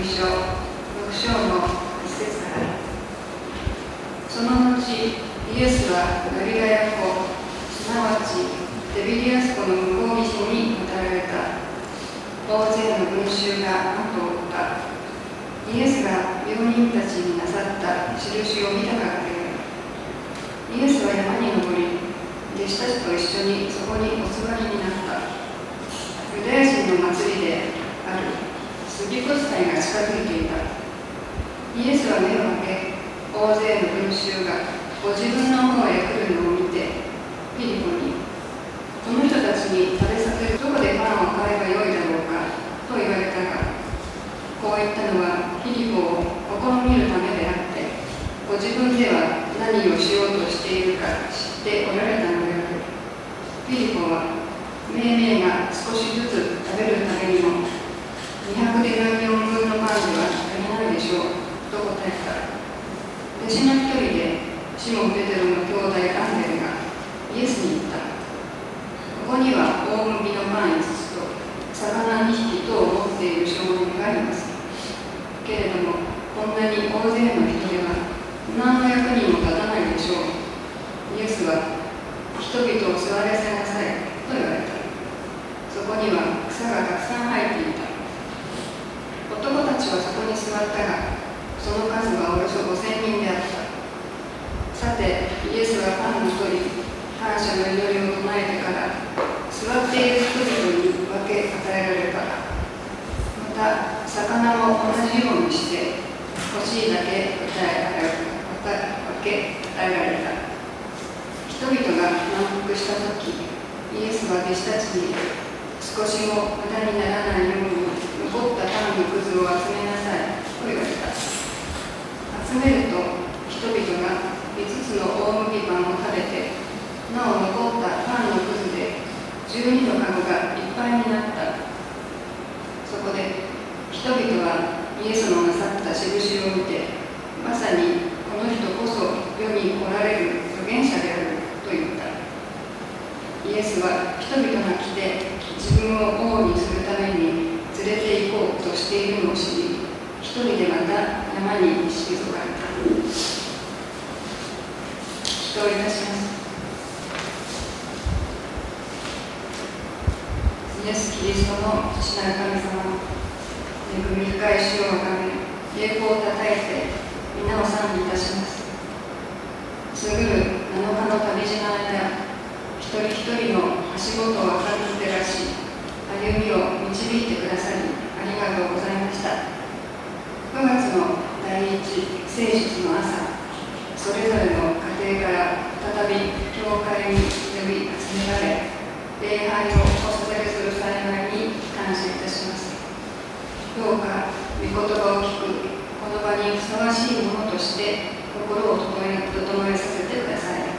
書6章の1節から。その後、イエスはガリラヤ湖、すなわちテビリアス湖の向こう岸に渡られた。大勢の群衆が後を追った。イエスが病人たちになさった印を見たからである。イエスは山に登り、弟子たちと一緒にそこにお座りになった。ユダヤ人の祭りであるスギコス祭が近づいていた。イエスは目を開け、大勢の群衆がご自分の方へ来るのを見て、フィリポに、この人たちに食べさせるどこでパンを買えばよいだろうかと言われたが、こう言ったのはフィリポを試みるためであって、ご自分では何をしようとしているか知っておられたのである。フィリポは、命名が少しずつ食べるためにも、200デナリオン分のパンでは足りないでしょうと答えた。弟子の一人で、シモン・ペテロの兄弟アンデレがイエスに言った。ここには大麦のパン5つと魚2匹とを持っている少年がいます。けれども、こんなに大勢の人では何の役にも立たないでしょう。イエスは、人々を座らせなさいと言われた。そこには草がたくさん生えていた。男たちはそこに座ったが、その数はおよそ5000人であった。さて、イエスはパンを取り、感謝の祈りを唱えてから、座っている人々に分け与えられた。また、魚も同じようにして、欲しいだけ分け与えられた。人々が満腹したとき、イエスは弟子たちに、少しも無駄にならないように残ったパンのくずを集めなさいと言われた。集めると、人々が5つの大麦パンを食べて、なお残ったパンのくずで12のかごがいっぱいになった。そこで人々はイエスのなさった印を見て、まさにこの人こそ世に来られる預言者であると言った。イエスは人々が来て自分を王にするために連れて行こうとしているのを知り、一人でまた山に退かれた。祈祷いたします。イエス・キリストの父なる神様、恵み深い主をあがめ、栄光をたたえて皆を賛美いたします。過ぐる7日の旅路の間、一人一人の足元を明るく照らし、歩みを導いてくださりありがとうございました。9月の第一聖日の朝、それぞれの家庭から再び教会に呼び集められ、礼拝をお捧げする幸いに感謝いたします。どうか御言葉を聞くこの場にふさわしいものとして心を整えさせてください。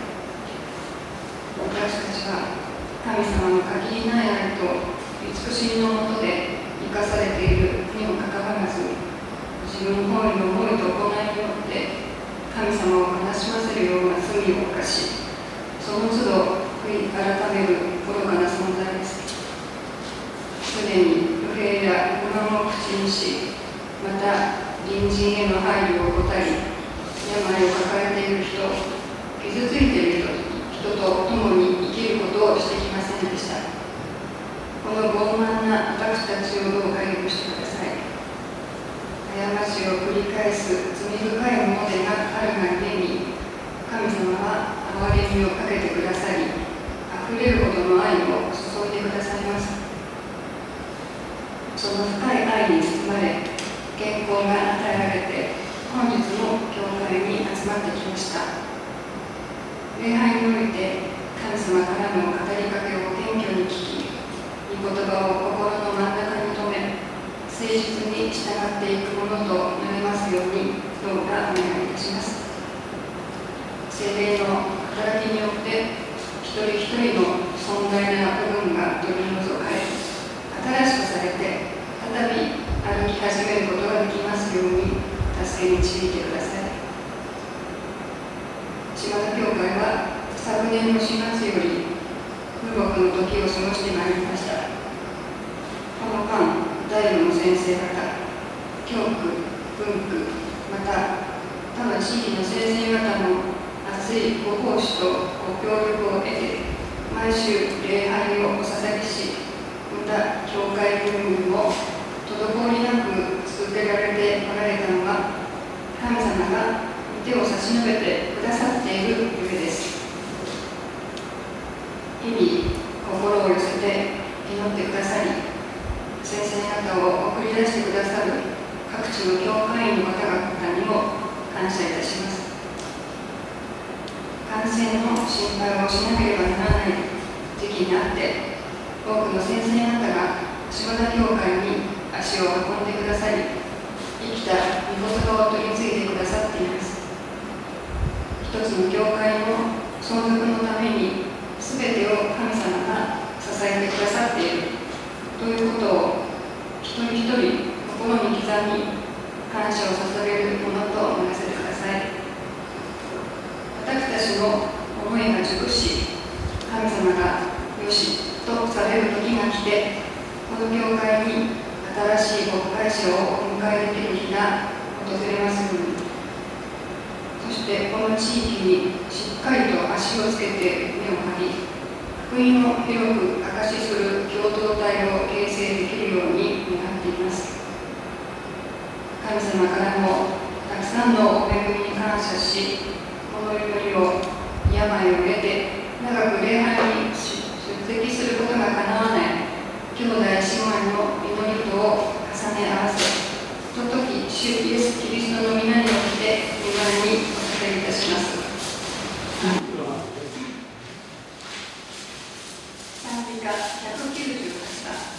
私たちは神様の限りない愛と慈しみのもとで生かされているにもかかわらず、自分本位の思いと行いによって神様を悲しませるような罪を犯し、その都度悔い改める愚かな存在です。すでに不平や不満を口にし、また隣人への配慮を怠り、病を抱えている人、傷ついている人と共に生きることをしてきませんでした。この傲慢な私たちをどうか許してください。過ちを繰り返す罪深いものであるがゆえに、神様は憐れみをかけてくださり、あふれるほどの愛を注いでくださいます。その深い愛に包まれ、健康が与えられて、本日も教会に集まってきました。礼拝において神様からの語りかけを謙虚に聞き、御言葉を心の真ん中に留め、誠実に従っていくものとなりますように、どうかお願いいたします。聖霊の働きによって、一人一人の存在な部分が取り除かれ、新しくされて、再び歩き始めることができますように、助け導いてください。島田教会は昨年の4月より、無牧の時を過ごしてまいりました。この間、第5の先生方、 教区、文区、また他の地域の先生方の熱いご奉仕とご協力を得て、毎週礼拝をお捧げし、また教会運営も滞りなく続けられておられたのは、神様が手を差し伸べてくださっているゆえです。日々心を寄せて祈ってくださり、先生方を送り出してくださる各地の教会員の方々にも感謝いたします。感染の心配をしなければならない時期にあって、多くの先生方が島田教会に足を運んでくださり、生きた御言葉を取り継いでくださっています。一つの教会の存続のために全てを神様が支えてくださっているということを一人一人心に刻み、感謝を捧げるものと思わせてください。私たちの思いが熟し、神様がよしとされる時が来て、この教会に新しい牧会者をお迎えできる日が訪れますように。そしてこの地域にしっかりと足をつけて目を張り、福音を広く証しする共同体を形成できるように願っています。神様からもたくさんのお恵みに感謝し、この祈りを病を得て長く礼拝に出席することがかなわない兄弟姉妹の祈りとを重ね合わせ、その時主イエス・キリストの皆によって御前にお捧げいたします。賛美歌198番。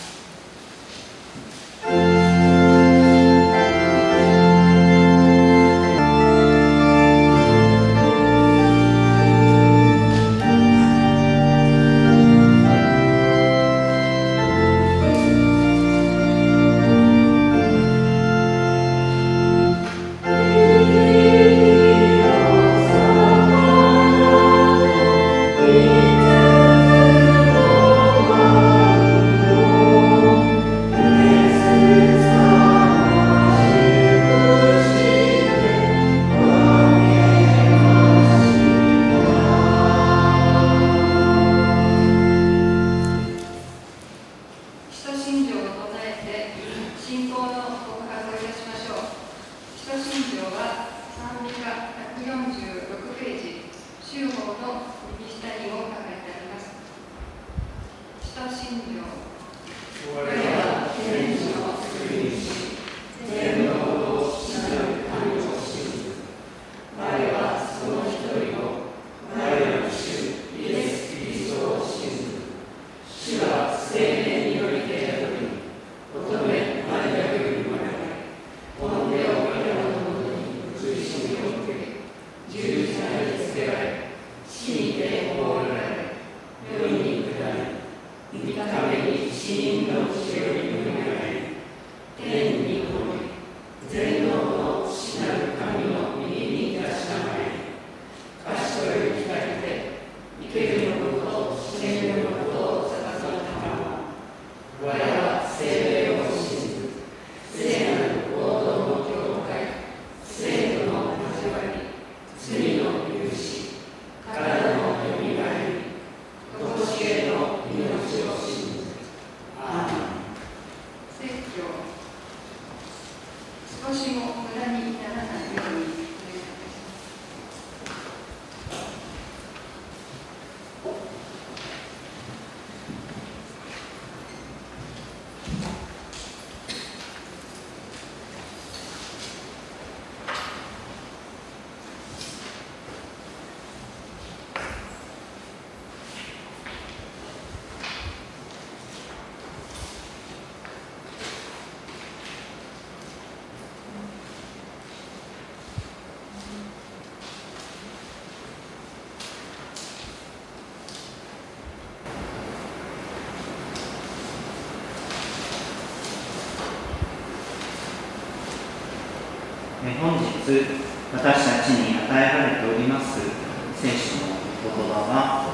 本日私たちに与えられております聖書の言葉は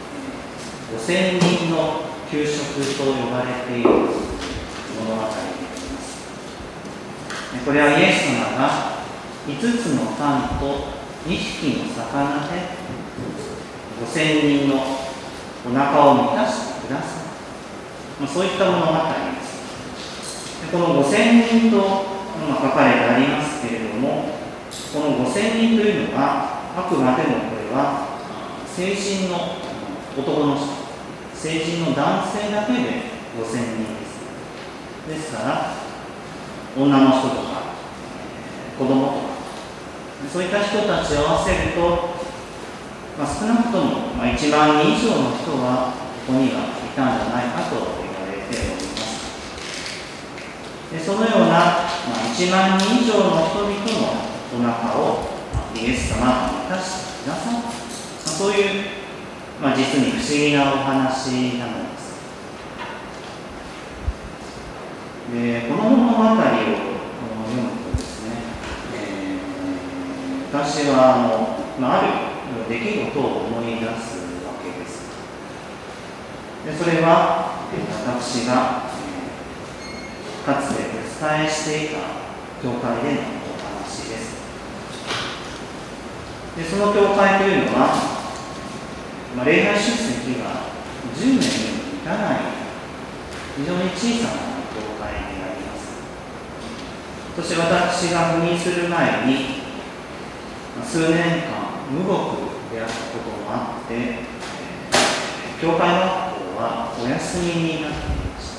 5000人の給食と呼ばれている物語であります。 これはイエス様が5つのパンと2匹の魚で5000人のお腹を満たしてください。そういった物語です。でこの5000人と書かれてありますけれども、この5000人というのはあくまでもこれは成人の男の人、成人の男性だけで5000人です。ですから女の人とか子供とかそういった人たちを合わせると、少なくとも1万人以上の人はここにはいたんじゃないかと言われております。でそのような、1万人以上の人々のお腹をイエス様が満たしてくださった、そういう、実に不思議なお話なのです。でこの物語を読むとですね、私はある出来事を思い出すわけです。でそれは私がかつてお伝えしていた教会でのお話です。でその教会というのは、礼拝出席が10名にも満たない非常に小さな教会になります。そして私が赴任する前に数年間無牧であったこともあって、教会学校はお休みになっていました。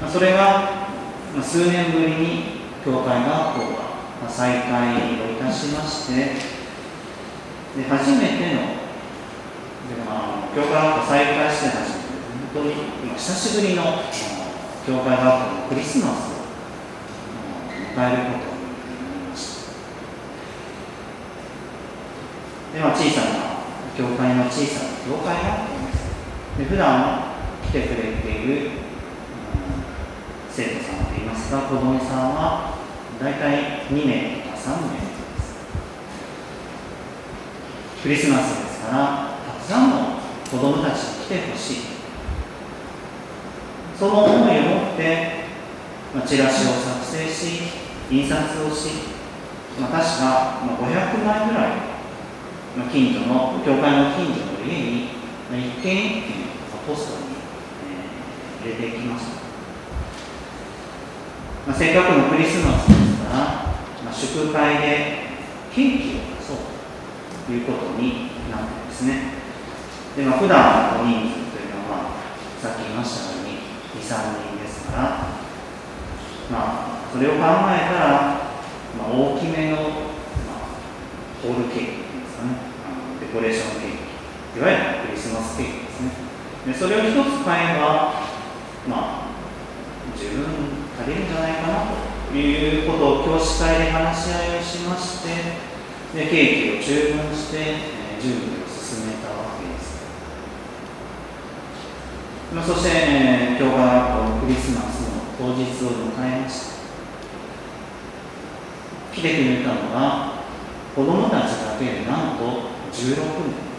それが数年ぶりに教会学校が再開をいたしまして、で初めての教会学校再開して初めて本当に久しぶりの教会学校のクリスマスを迎えることになりました。で小さな教会の小さな教会学校です。で普段来てくれている生徒さんといいますか子供さんは大体2名とか3名です。クリスマスですからたくさんの子供たちに来てほしい、その思いを持ってチラシを作成し印刷をし、確か500枚ぐらい近所の教会の近所の家に一軒一軒ポストに入れていきました。せっかくのクリスマスですから、祝会でケーキを出そうということになってですね。で普段の人数というのはさっき言いましたように 2,3 人ですから、それを考えたら、大きめの、ホールケーキですかね、デコレーションケーキ、いわゆるクリスマスケーキですね。でそれを一つ買えば、十分足りるんじゃないかなということを教師会で話し合いをしまして、でケーキを注文して、準備を進めたわけです。そして、教会はクリスマスの当日を迎えました。来てくれたのは子供たちだけでなんと16名、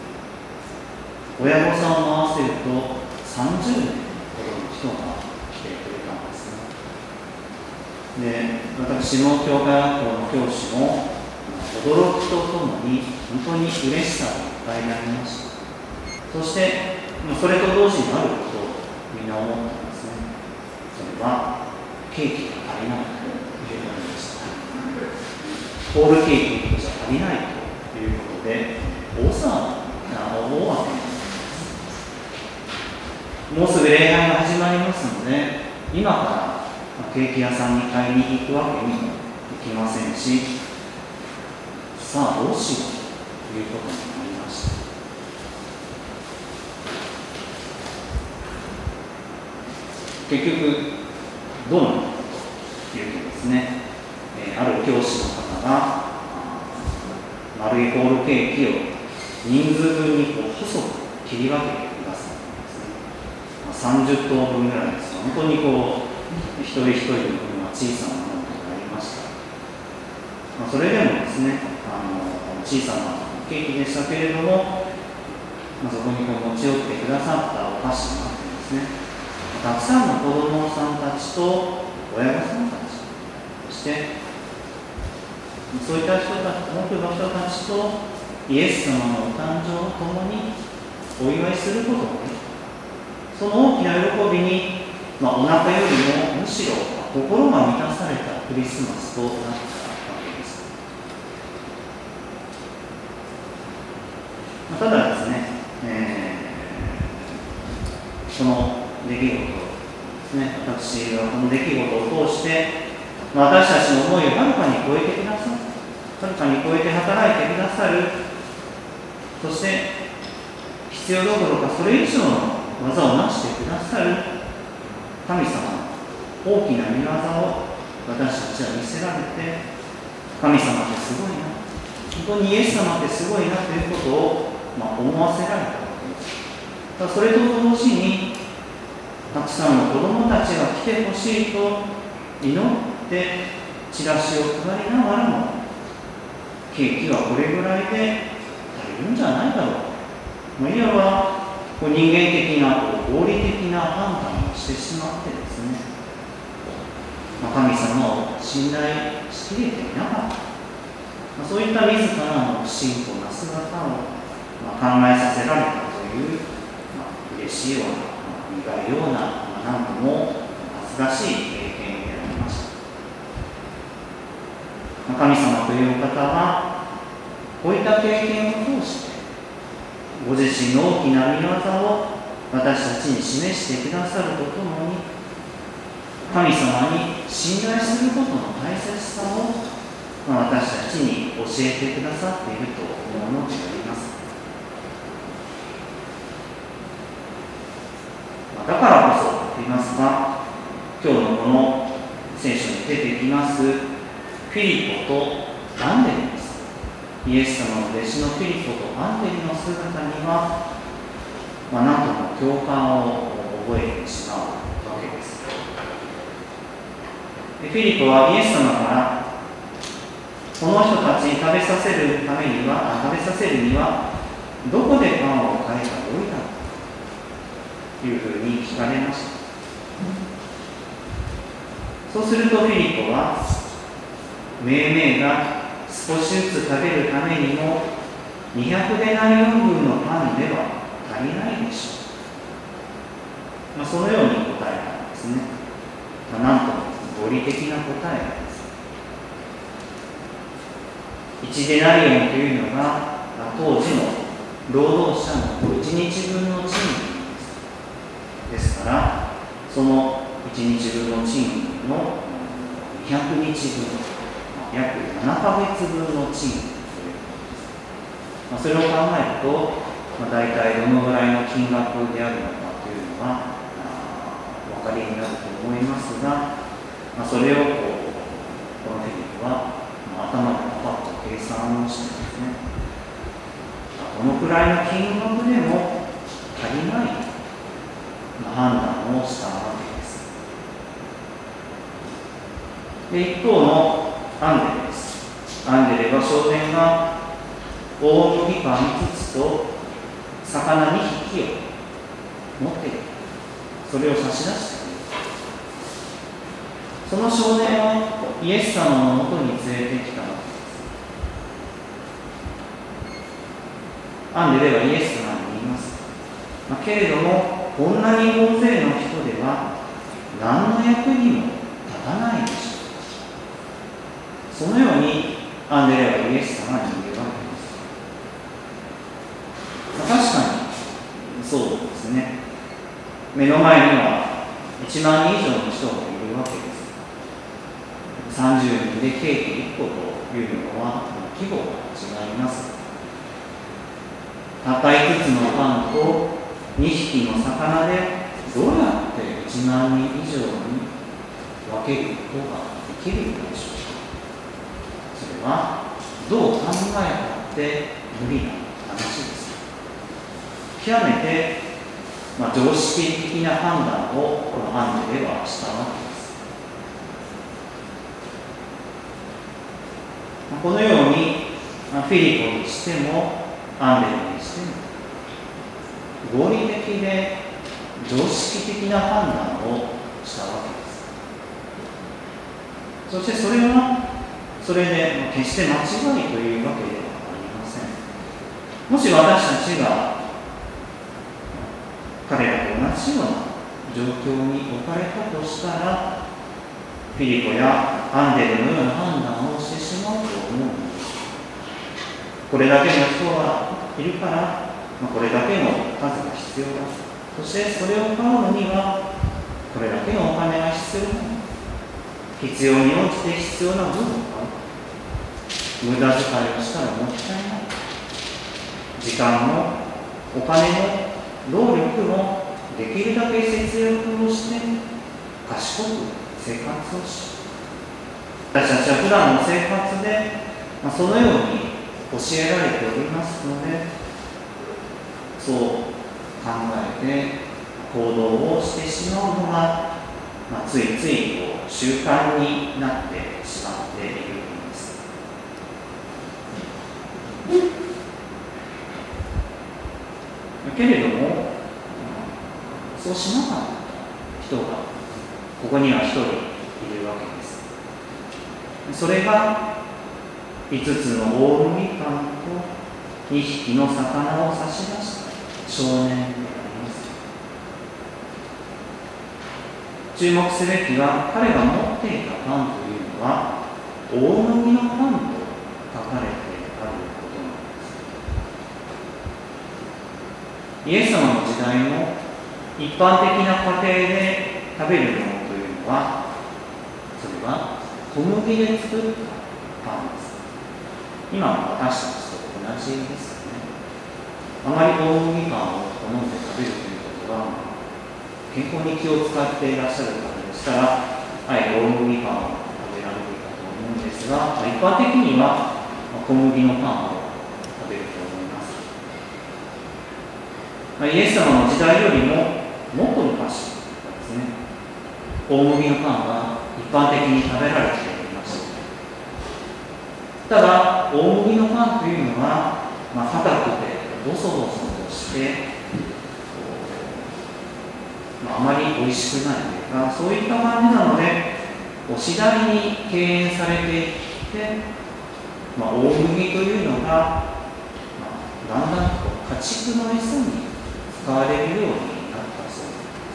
親御さんを合わせると30名ほどの人が来てくれたんですね。で私の教会学校の教師も驚きとともに本当に嬉しさをいっぱいになりました。そしてそれと同時にあることをみんな思ったんですね。それはケーキが足りないということでした。ホールケーキじゃ足りないということで大騒ぎな大雨になります。もうすぐ礼拝が始まりますので、今からケーキ屋さんに買いに行くわけにもいきませんし、さあどうしようということになりました。結局どうなったかというとですね、ある教師の方が丸いホールケーキを人数分に細く切り分けてくださったんですね。30等分ぐらいですが、本当に一人一人の分は小さなものとなりました。それでもですね、小さなケーキでしたけれども、そこに持ち寄ってくださったお菓子があってですね、たくさんの子供さんたちと親御さんたち、 してそういった人たち、多くの人たちとイエス様のお誕生を共にお祝いすることができた。その大きな喜びに、お腹よりもむしろ心が満たされたクリスマスとなったわけです。ただですね、この出来事ですね、私はこの出来事を通して私たちの思いをはるかに超えてくださる、はるかに超えて働いてくださる、そして必要どころかそれ以上の技を成してくださる神様の大きな御業を私たちは見せられて、神様ってすごいな、本当にイエス様ってすごいなということを、思わせられたわけです。それと同時にたくさんの子どもたちが来てほしいと祈ってチラシを配りながらも、ケーキはこれぐらいで足りるんじゃないだろう、いわば人間的な合理的な判断をしてしまってですね、神様を信頼しきれていなかった、そういった自らの不信仰な姿を考えさせられたという、嬉しいような苦いような、なんとも恥ずかしい経験でありました。神様というお方はこういった経験を通してご自身の大きな御業を私たちに示してくださるとともに、神様に信頼することの大切さを私たちに教えてくださっていると思うのであります。だからこそと言いますが、今日のこの聖書に出てきますフィリポとアンデルです。イエス様の弟子のフィリポとアンデルの姿には、なんとも共感を覚えてしまうわけです。フィリポはイエス様からこの人たちに食べさせるにはどこでパンを買えばよいだろうというふうに聞かれました。そうするとフィリポは、命名が少しずつ食べるためにも200デナリオン分のパンでは足りないでしょう。そのように答えたんですね。なんとも合理的な答えです。1デナリオンというのが当時の労働者の1日分の賃金ですから、その1日分の賃金の200日分、約7ヶ月分の賃金ということです。それを考えると、大体どのぐらいの金額であるのかというのがお分かりになると思いますが、それをこのフィリポは頭でパパッと計算をしてですね、このくらいの金額でも足りない判断をしたわけです。で、一方のアンデレです。アンデレは少年が大麦パン5つと魚2匹を持っている。それを差し出している。その少年をイエス様のもとに連れてきたわけです。アンデレはイエス様に言います。けれども、こんなに大勢の人では何の役にも立たないでしょう。そのようにアンデレはイエス様に言うわけです。確かにそうですね。目の前には1万人以上の人がいるわけです。30人でケーキ1個というのは規模が違います。たった5つのパンと2匹の魚でどうやって1万人以上に分けることができるのでしょうか。それはどう考えたって無理な話です。極めて、常識的な判断をこのアンデレはしたわけです。このようにフィリポにしてもアンデレにしても合理的で常識的な判断をしたわけです。 そしてそれはそれで決して間違いというわけではありません。もし私たちが彼らと同じような状況に置かれたとしたら、フィリポやアンデルのような判断をしてしまうと思うんです。これだけの人がいるから、これだけの数が必要だ。そしてそれを買うのにはこれだけのお金が必要だ。必要に応じて必要な分を買う。無駄遣いをしたらもったいない。時間もお金も労力もできるだけ節約をして賢く生活をし、私たちは普段の生活で、そのように教えられておりますので、そう考えて行動をしてしまうのが、ついつい習慣になってしまっているんです。けれども、そうしなかった人がここには一人いるわけです。それが5つの大麦パンと2匹の魚を差し出した少年であります。注目すべきは、彼が持っていたパンというのは大麦のパンと書かれてあることなんです。イエス様の時代の一般的な家庭で食べるものというのは、それは小麦で作ったパンです。今の私たちと同じですよね。あまり大麦パンを好んで食べるということは、健康に気を使っていらっしゃる方でしたら、大麦パンを食べられるかと思うんですが、一般的には小麦のパンを食べると思います。イエス様の時代よりももっと昔ですね、大麦のパンは一般的に食べられていました。ただ、大麦のパンというのは、硬くてボソボソとして、あまり美味しくないというか、そういった感じなので、次第に敬遠されていって、大麦というのが、だんだんと家畜の餌に使われるようになったそう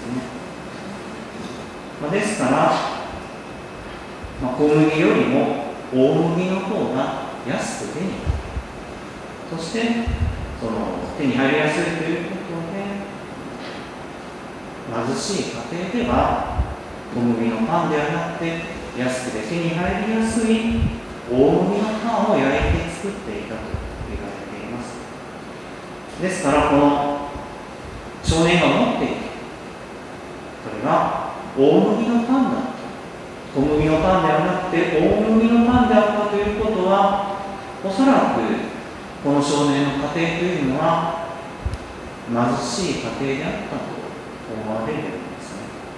なんですね。ですから、小麦よりも大麦の方が安く手に入る。そして、手に入りやすいということで、貧しい家庭では小麦のパンではなくて、安くて手に入りやすい大麦のパンを焼いて作っていたと言われています。ですから、この少年が持っている、これは大麦のパンだった。小麦のパンではなくて大麦のパンであったということは、おそらくこの少年の家庭というのは貧しい家庭であったと思われるんです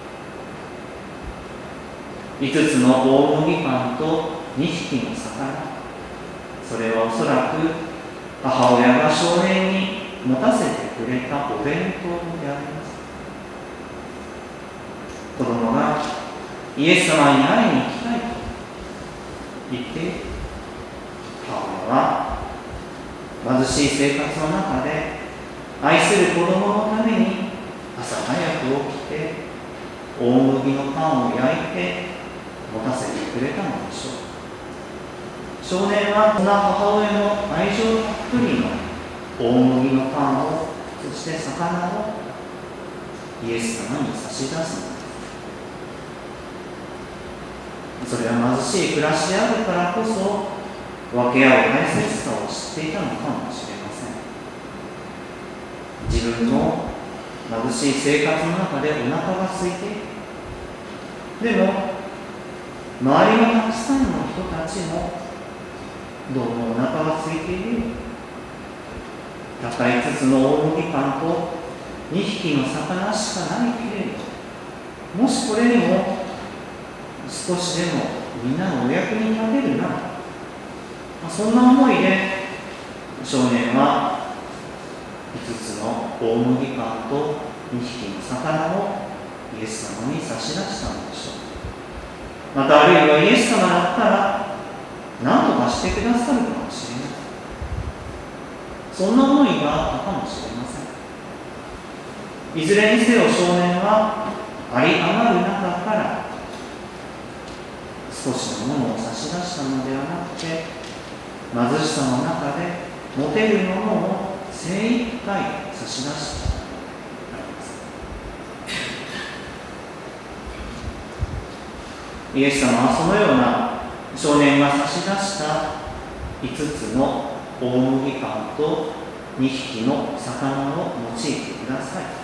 ね。5つの大麦パンと2匹の魚、それはおそらく母親が少年に持たせてくれたお弁当であります。子供がイエス様に会いに行きたいと言って、母親は貧しい生活の中で愛する子供のために朝早く起きて大麦のパンを焼いて持たせてくれたのでしょう。少年はそんな母親の愛情たっぷりの大麦のパンを、そして魚をイエス様に差し出すのです。それは貧しい暮らしであるからこそ、分け合う大切さを知っていたのかもしれません。自分の貧しい生活の中でお腹が空いている。でも、周りのたくさんの人たちも、どうもお腹が空いている。たった5つの大麦パンと2匹の魚しかないけれど、もしこれでも少しでもみんなのお役に立てるな、そんな思いで少年は5つの大麦パンと2匹の魚をイエス様に差し出したのでしょう。 またあるいはイエス様だったら何とかしてくださるかもしれない。そんな思いがあったかもしれません。いずれにせよ少年はあり余る中から少しのものを差し出したのではなくて、貧しさの中で持てるものを精一杯差し出したのであります。イエス様はそのような少年が差し出した5つの大麦パンと2匹の魚を用いてください。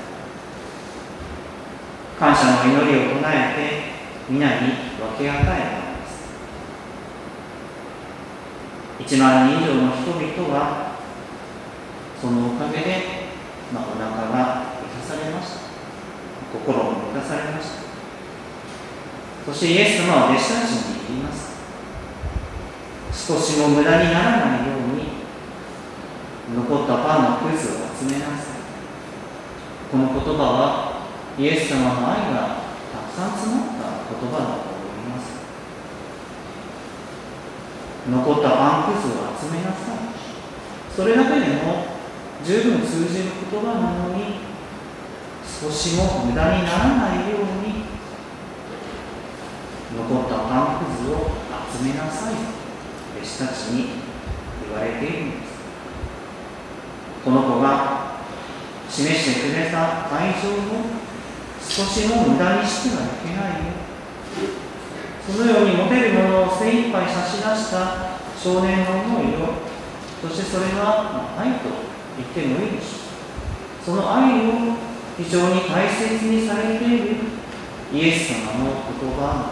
感謝の祈りを唱えて皆に分け与えたのです。1万人以上の人々はそのおかげで、お腹が満たされました。心も満たされました。そしてイエス様は弟子たちに言います。少しも無駄にならないように残ったパンのくずを集めなさい。この言葉はイエス様の愛がたくさん詰まった言葉だと思います。残ったパンくずを集めなさい。それだけでも十分通じる言葉なのに、少しも無駄にならないように残ったパンくずを集めなさいと弟子たちに言われているんです。この子が示してくれた愛情を少しも無駄にしてはいけないよ。そのように持てるものを精一杯差し出した少年の思いを、そしてそれは愛と言ってもいいでしょう。その愛を非常に大切にされているイエス様の言葉なん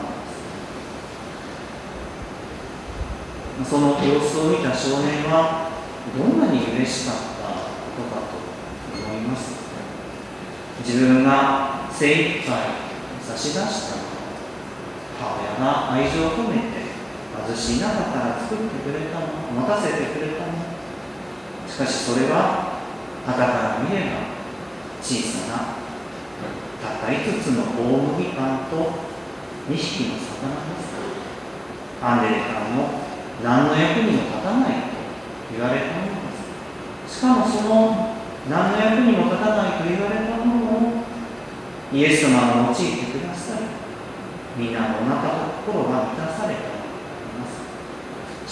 です。その様子を見た少年はどんなに嬉しかったことかと思います。自分が精一杯差し出したのを母親が愛情を込めて貧しい中から作ってくれたの、持たせてくれたの。しかしそれは傍から見れば小さなたった5つの大麦パンと2匹の魚です。アンデレからも何の役にも立たないと言われたものです。しかもその何の役にも立たないと言われたものをイエス様が用いてくださり、みんなのお腹と心が満たされたのであります。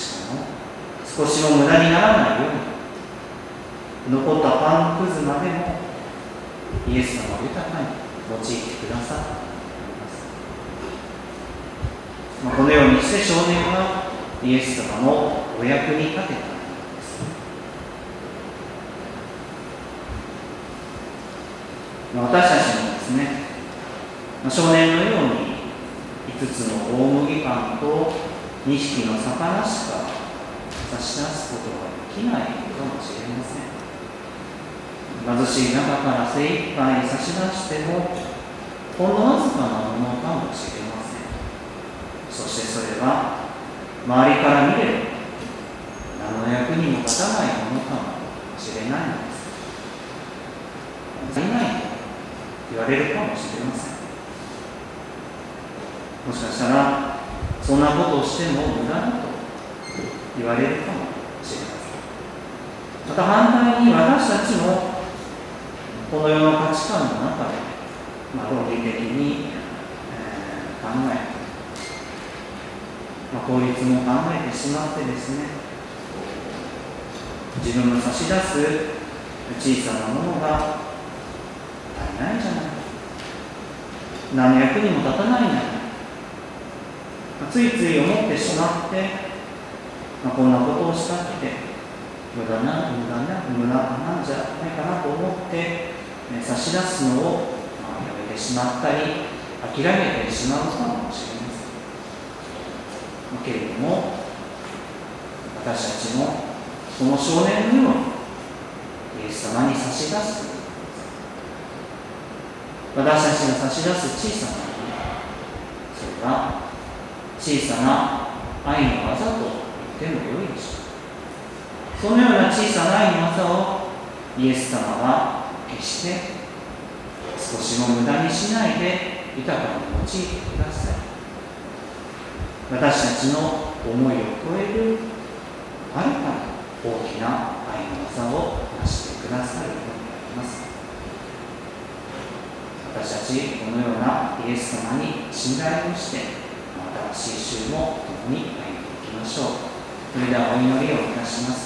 しかも少しも無駄にならないように残ったパンくずまでもイエス様を豊かに用いてくださったのであります。このようにして少年はイエス様のお役に立てたのです。私たちもですね、少年のように5つの大麦パンと2匹の魚しか差し出すことができないかもしれません。貧しい中から精一杯差し出してもほんのわずかなものかもしれません。そしてそれは周りから見れば何の役にも立たないものかもしれないのです。足りないと言われるかもしれません。もしかしたらそんなことをしても無駄だと言われるかもしれません。また反対に私たちもこの世の価値観の中で、論理的に、考えて、法律も考えてしまってですね、自分の差し出す小さなものが足りないんじゃないか、何の役にも立たないんじゃないか、ついつい思ってしまって、こんなことをしたって無駄なんじゃないかなと思って差し出すのをやめてしまったり諦めてしまうかもしれません。けれども私たちもその少年のようにイエス様に差し出す、私たちが差し出す小さなもの、それは小さな愛の技と言ってもよいでしょう。そのような小さな愛の技をイエス様は決して少しも無駄にしないで豊かに用いてください。 私たちの思いを超えるはるかに大きな愛の技をなしてくださるようになります。私たちこのようなイエス様に信頼をして新しい週も共に歩んでいきましょう。それではお祈りをいたします。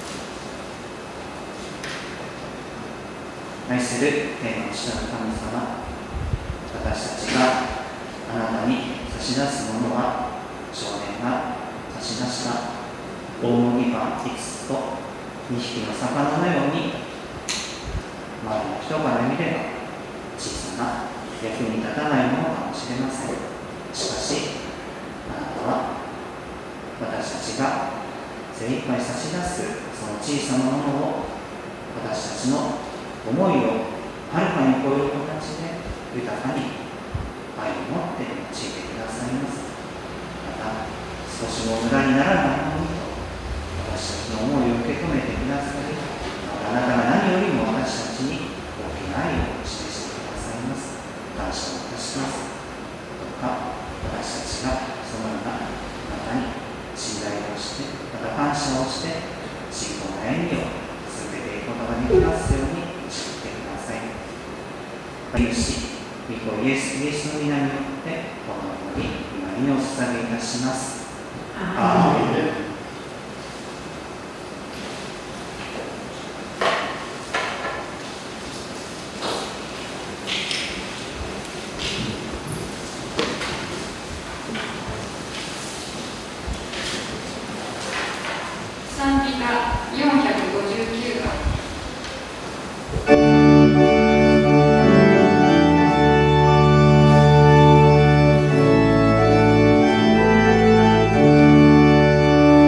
愛する天の父なる神様、私たちがあなたに差し出すものは少年が差し出した大麦パン5つと2匹の魚のように、周りの人から見れば小さな役に立たないものかもしれません。しかしあなたは私たちが精一杯差し出すその小さなものを、私たちの思いをはるかに超える形で豊かに愛を持って用いてくださいます。また少しも無駄にならないようにと私たちの思いを受け止めてくださり、あなたが何よりも私たちに大きな愛を示してくださいます。感謝をいたします。どうか私たちがそのようなあなたに信頼をして、また感謝をして信仰の歩みを続けていくことができますように導いてください。イエスの皆によってこのように今にお捧げいたします。アーメン。 賛美歌459番。 「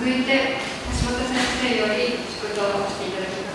続いて橋本先生より祝祷をしていただきます。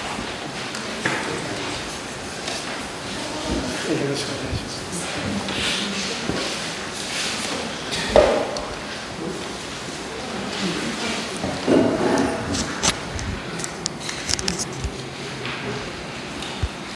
よろしくお願いします。